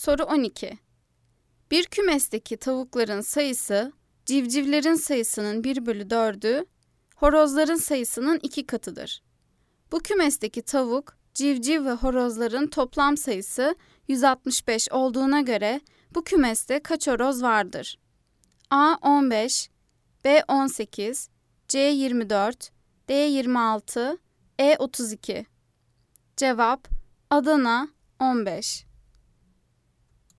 Soru 12. Bir kümesteki tavukların sayısı, civcivlerin sayısının 1/4'ü, horozların sayısının 2 katıdır. Bu kümesteki tavuk, civciv ve horozların toplam sayısı 165 olduğuna göre bu kümeste kaç horoz vardır? A 15, B 18, C 24, D 26, E 32. Cevap Adana 15.